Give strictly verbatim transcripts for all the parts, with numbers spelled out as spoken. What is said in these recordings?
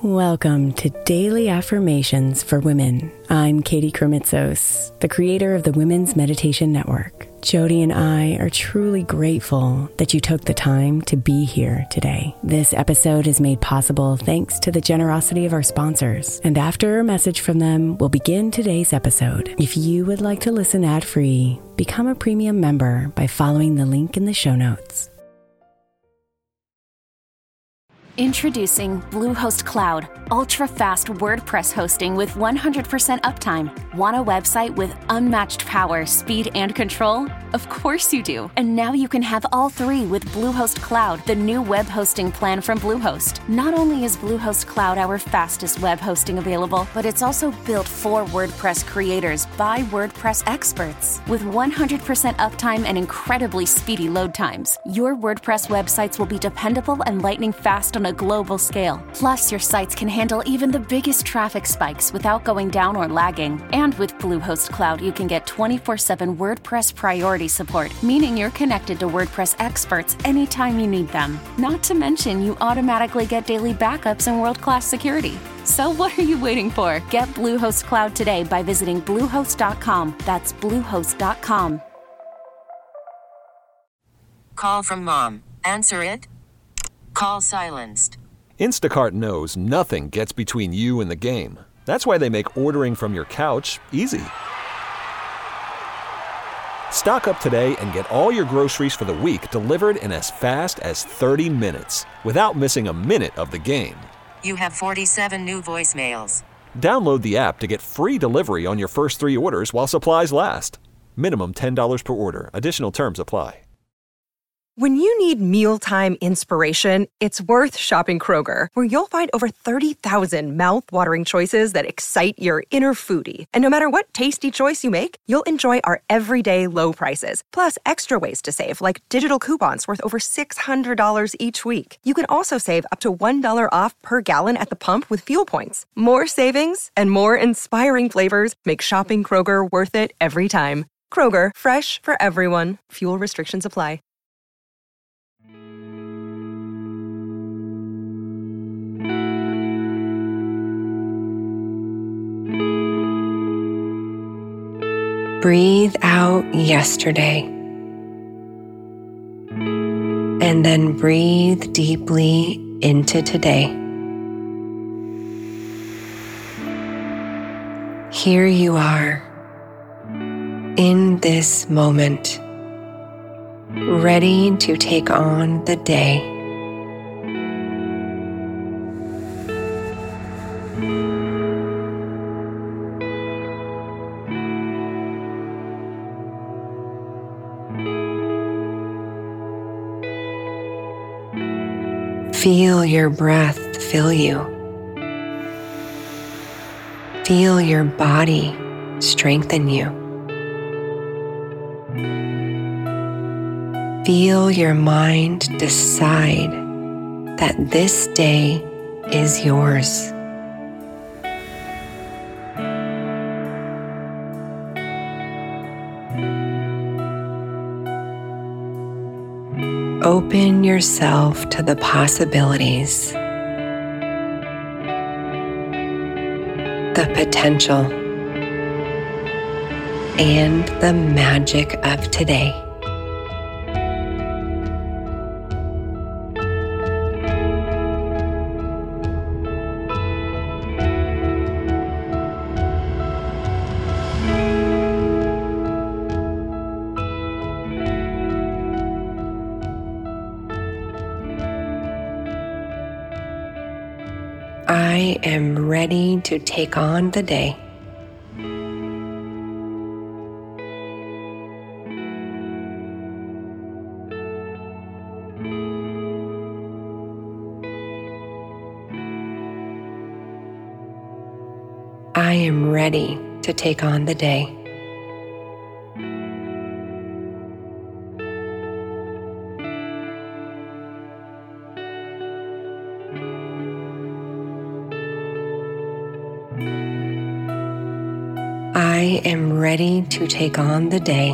Welcome to Daily Affirmations for Women. I'm Katie Kremitzos, the creator of the Women's Meditation Network. Jody and I are truly grateful that you took the time to be here today. This episode is made possible thanks to the generosity of our sponsors. And after a message from them, we'll begin today's episode. If you would like to listen ad-free, become a premium member by following the link in the show notes. Introducing Bluehost Cloud, ultra-fast WordPress hosting with one hundred percent uptime. Want a website with unmatched power, speed, and control? Of course you do. And now you can have all three with Bluehost Cloud, the new web hosting plan from Bluehost. Not only is Bluehost Cloud our fastest web hosting available, but it's also built for WordPress creators by WordPress experts. With one hundred percent uptime and incredibly speedy load times, your WordPress websites will be dependable and lightning fast on a global scale. Plus, your sites can handle even the biggest traffic spikes without going down or lagging. And with Bluehost Cloud, you can get twenty-four seven WordPress priority support, meaning you're connected to WordPress experts anytime you need them. Not to mention, you automatically get daily backups and world-class security. So what are you waiting for? Get Bluehost Cloud today by visiting bluehost dot com. That's bluehost dot com. Call from mom. Answer it. Call silenced. Instacart knows nothing gets between you and the game. That's why they make ordering from your couch easy. Stock up today and get all your groceries for the week delivered in as fast as thirty minutes without missing a minute of the game. You have forty-seven new voicemails. Download the app to get free delivery on your first three orders while supplies last. Minimum ten dollars per order. Additional terms apply. When you need mealtime inspiration, it's worth shopping Kroger, where you'll find over thirty thousand mouth-watering choices that excite your inner foodie. And no matter what tasty choice you make, you'll enjoy our everyday low prices, plus extra ways to save, like digital coupons worth over six hundred dollars each week. You can also save up to one dollar off per gallon at the pump with fuel points. More savings and more inspiring flavors make shopping Kroger worth it every time. Kroger, fresh for everyone. Fuel restrictions apply. Breathe out yesterday, and then breathe deeply into today. Here you are, in this moment, ready to take on the day. Feel your breath fill you. Feel your body strengthen you. Feel your mind decide that this day is yours. Open yourself to the possibilities, the potential, and the magic of today. I am ready to take on the day. I am ready to take on the day. I am ready to take on the day.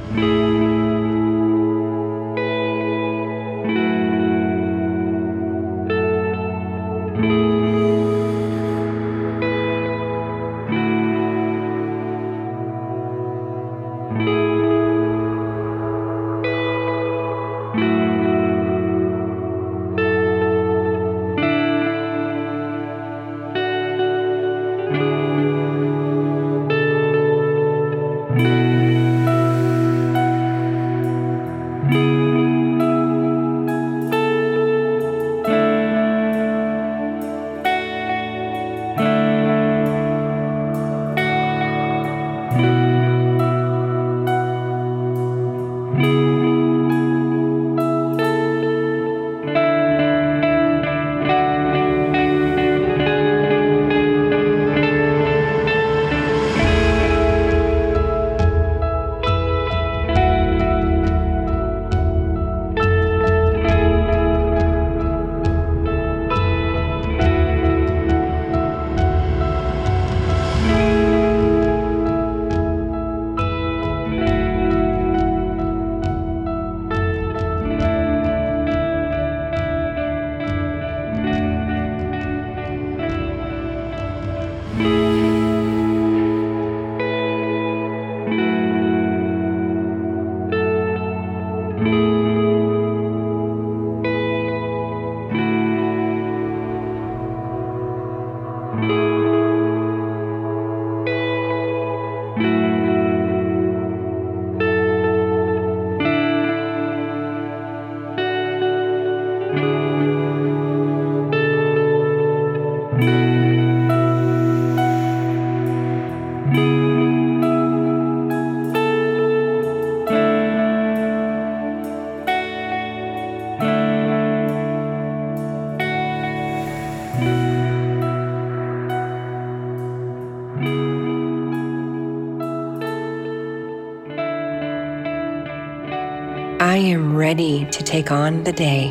I am ready to take on the day.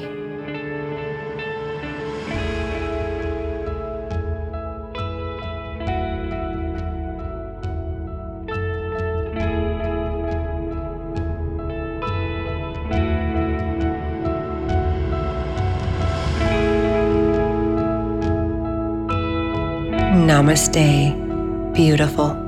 Namaste, beautiful.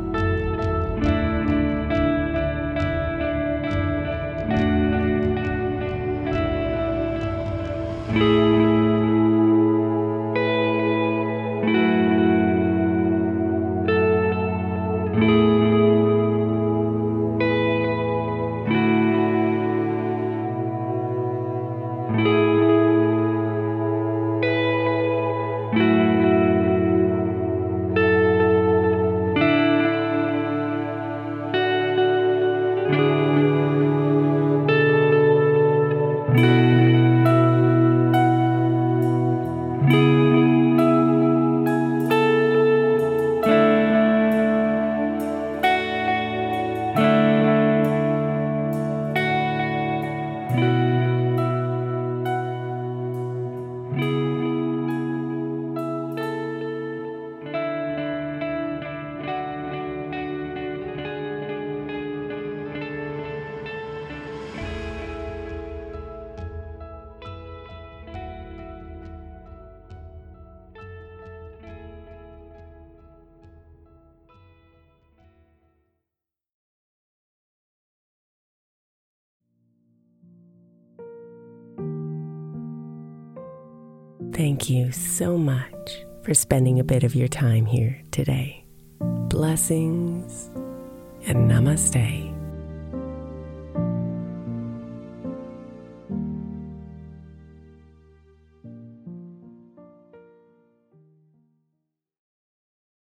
Thank you so much for spending a bit of your time here today. Blessings and namaste.